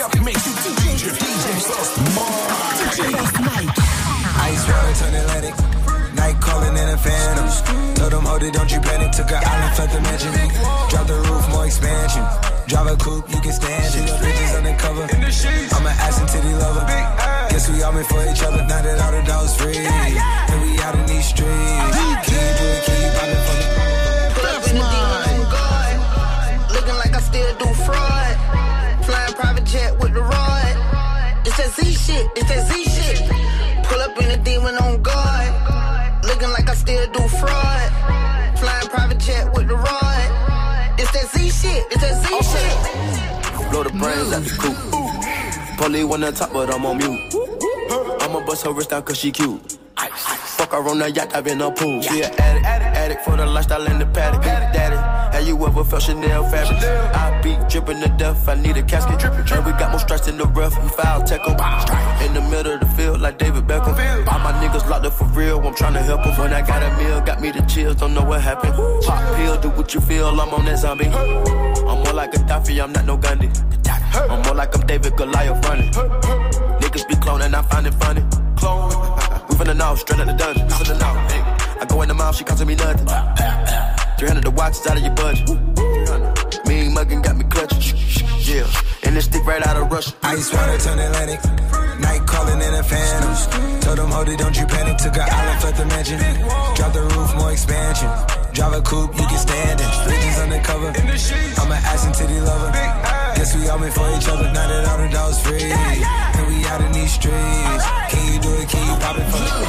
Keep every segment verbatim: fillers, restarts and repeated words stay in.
up makes you D J. D J First Mike. Ice water turn Atlantic. Night calling in a phantom. Told them, hold it, don't you panic. Took an island, felt the mansion. Drop the roof, more expansion. Drive a coupe, you can stand it. Bridges undercover. I'm an ass and titty lover. Guess we all meant for each other. Now that all the dogs free, and we out in these streets. Can you do it? Can you pop it for me? Pull up in the demon on guard. Looking like I still do fraud. Flying private jet with the rod. It's that Z shit. It's that Z shit. Pull up in the demon on guard. Looking like I still do fraud. Flying private jet with the rod. It's that Z shit. It's that Z okay. shit. Blow the brains out the coop. Polly wanna talk, but I'm on mute. I'ma bust her wrist down cause she cute. Fuck her on the yacht, I've been a pool. She an addict, addict for the lifestyle in the paddock. Daddy, have you ever felt Chanel fabric? I be dripping to death, I need a casket. And we got more strikes in the rough, we foul tech em. In the middle of the field like David Beckham. All my niggas locked up for real, I'm tryna help them. When I got a meal, got me the chills, don't know what happened. Pop pill, do what you feel, I'm on that zombie. I'm more like Gaddafi, I'm not no Gandhi. I'm more like I'm David Goliath running. Niggas be cloning, I find it funny. Clone. We finna know, straight out the dungeon. Finna know, hey. I go in the mouth, she costing me nothing. three hundred the watch is out of your budget. Mean muggin' got me clutching. Yeah, and this stick right out of Russia. Ice water turn Atlantic. Night calling in a phantom. Told them, hold it, don't you panic. Took an island, felt the mansion. Drop the roof, more expansion. Drive a coupe, you can stand it. Bridges undercover. I'm an ass and titty lover. Guess we all meant for each other. Now that all the dogs free, and we out in these streets. Can you do it? Can you pop it for me?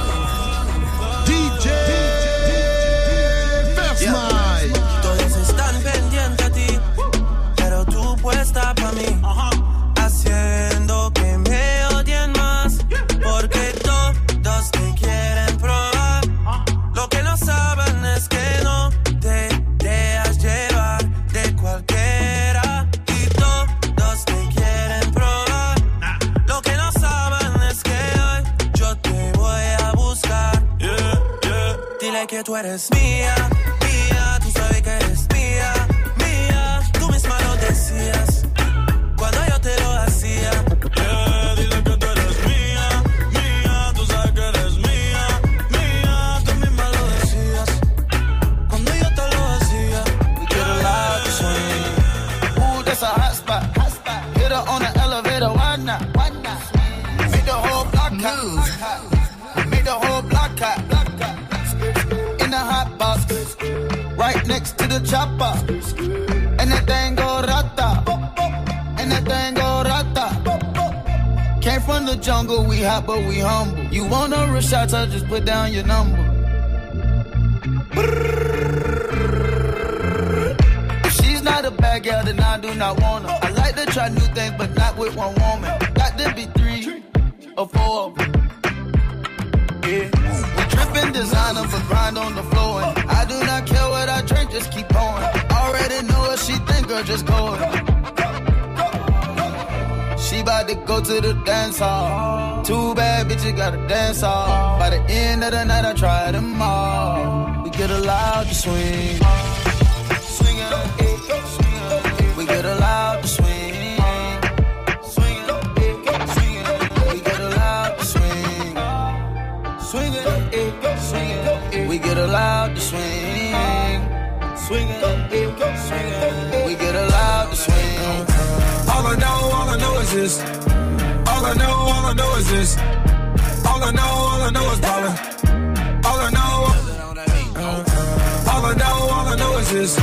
D J First Mike. Todos están pendientes a ti, pero tú puesta pa' mí, haciendo que me odien más, porque todos te quieren probar. Lo que no saben es que no te dejas llevar de cualquiera, y todos te quieren probar. Lo que no saben es que hoy yo te voy a buscar. Yeah, yeah. Dile que tú eres mía, mía, tú sabes que eres mía, mía. Tú misma lo decías cuando yo te lo hacía. Yeah, dile que tú eres mía, mía, tú sabes que eres mía, mía. Tú misma lo decías cuando yo te lo hacía. We get a lot to swing. Ooh, that's a hot spot. Hot spot. Hit her on the elevator, why not? Why not? Make the whole block hot. Make the whole block hot. In the hot box, right next to the chopper. And that thing go rata. And that thing go rata. Came from the jungle, we hot but we humble. You want a real shot, so just put down your number. If she's not a bad girl, then I do not want her. I like to try new things, but not with one woman. Got to be three or four of them. Yeah. We drippin' designer, but grind on the floor. And I do not care what I drink, just keep pouring. Already know what she think, girl, just go. She bout to go to the dance hall. Too bad, bitch, you gotta dance hall. By the end of the night, I try them all. We get allowed to swing. Swing it, swing it. We get allowed to swing. Swing it, swing it. We get allowed to swing. Swing it, swing it. We get allowed to swing. Swing it, swing it. We get allowed to swing. All I know, all I know is this. All I know, all I know is this. All I know, all I know is ballin'. All I know, uh, all I know, all I know is this.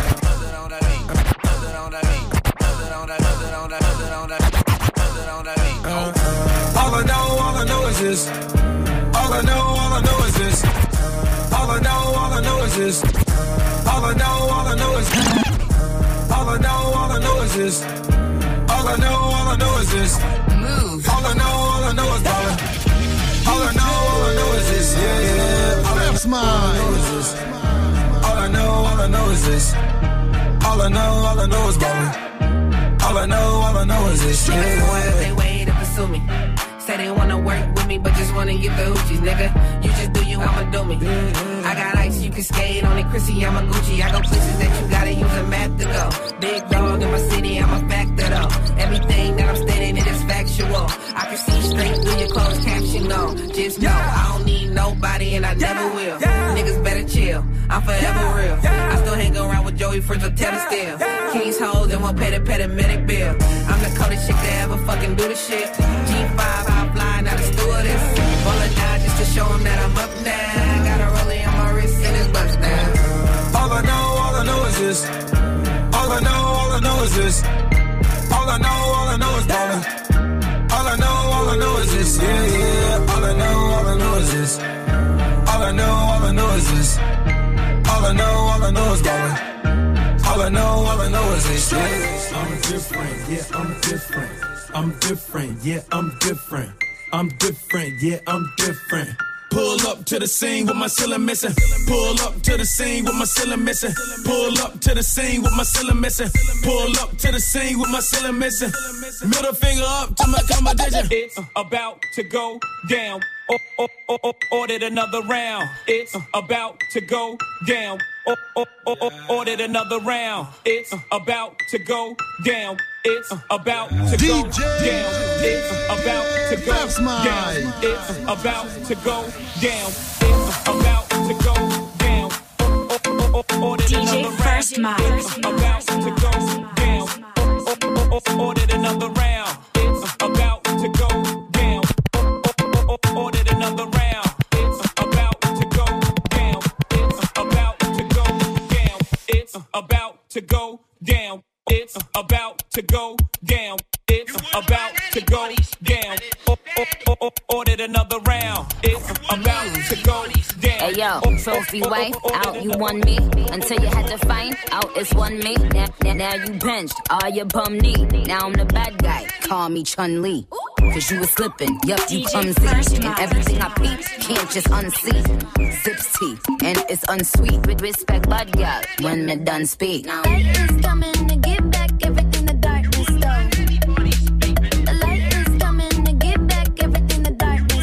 All I know, all I know is this. All I know, all I know is this. All I know, all I know is this. All I know, all I know is this. All I know, all I know is this. All I know, all I know is this. Move. All I know, all I know is ballin'. All I know, all I know is this. Yeah, yeah. All I know is this. All I know, all I know is this. All I know, all I know is ballin'. All I know, all I know is this. Yeah, yeah. They way to pursue me. Say they wanna work with me, but just wanna get the hoochies, nigga. You just do you, I'ma do me. I got ice, you can skate on it, Chrissy, I'm a Gucci. I go places that you gotta use a map to go. Big dog in my city, I'm a factor though. Everything that I'm standing forever real. I still hang around with Joey Fritz or Taylor still. King's hoes and won't pay the paramedic bill. I'm the coldest chick to ever fucking do the shit. G five, high flying out of stewardess. Roll it down just to show him that I'm up now. Got a rollie on my wrist and his bust down. All I know, all I know is this. All I know, all I know is this. All I know, all I know is ballin'. All I know, all I know is this. Yeah, yeah. All I know, all I know is this. All I know, all I know is this. All I know, all I know is ballin'. All I know, all I know is this. Yeah. I'm different, yeah, I'm different. I'm different, yeah, I'm different. I'm different, yeah, I'm different. Pull up to the scene with my ceiling missing. Pull up to the scene with my ceiling missing. Pull up to the scene with my ceiling missing. Pull up to the scene with my ceiling missing. Middle finger up to my competition. It's about to go down. Oh, oh, oh, oh, ordered another round. It's about to go down. Oh, oh, oh, oh, ordered another round. It's about to go down. It's about to go down. It's about to go down. It's about to go down. It's about to go down. Oh, oh, oh, ordered another round. It's about to go down. Oh, oh, oh, ordered another round. It's about to go down. Oh, oh, oh, ordered another round. It's about to go down. It's about to go down. It's about to go down. It's about to go down. It's about to go down. Oh, oh, oh, oh, ordered another round. It's about to go down. Hey yo, trophy wife, out you won me. Until you had to find out it's one me. Now, now, now you benched all your bum knee. Now I'm the bad guy, call me Chun-Li. Cause you was slipping, yup, you clumsy. And everything I peep, can't just unsee. Zips tea, and it's unsweet. With respect, bud, girl, when me done speak. Light is coming to give back everything the darkness stole. The light is coming to give back everything the darkness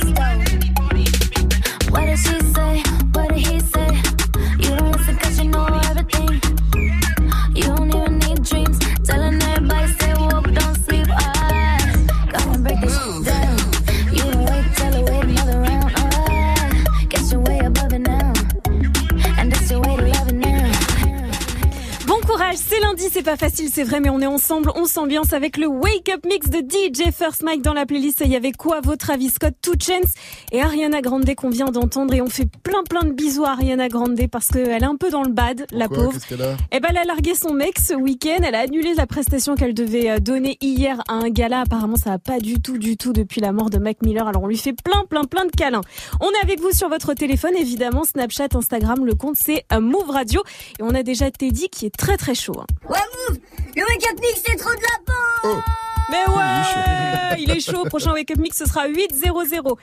stole. What did she say? What did he say? You don't listen cause you know everything. You don't even need dreams. Telling everybody stay woke, don't sleep. Ah, gotta break this shit down. You don't wait, tell her wait another round. Ah, guess you're way above it now. And that's your way to love it now. Bon courage, c'est lundi, c'est pas facile, c'est vrai, mais on est ensemble, on s'ambiance avec le Wake Up Mix de D J First Mike dans la playlist. Il y avait Quavo, Travis Scott, two Chainz et Ariana Grande qu'on vient d'entendre, et on fait plein plein de bisous à Ariana Grande parce qu'elle est un peu dans le bad, la Pourquoi, pauvre. qu'est-ce qu'elle a Eh ben, elle a largué son mec ce week-end, elle a annulé la prestation qu'elle devait donner hier à un gala. Apparemment, ça va pas du tout, du tout depuis la mort de Mac Miller. Alors on lui fait plein plein plein de câlins. On est avec vous sur votre téléphone, évidemment, Snapchat, Instagram, le compte c'est Move Radio, et on a déjà Teddy qui est très très chaud. Hein. Ouais, Move, le Wake Up Mix, c'est trop de la peau. Oh. Mais ouais, il est chaud. Prochain Wake Up Mix, ce sera huit zéro zéro.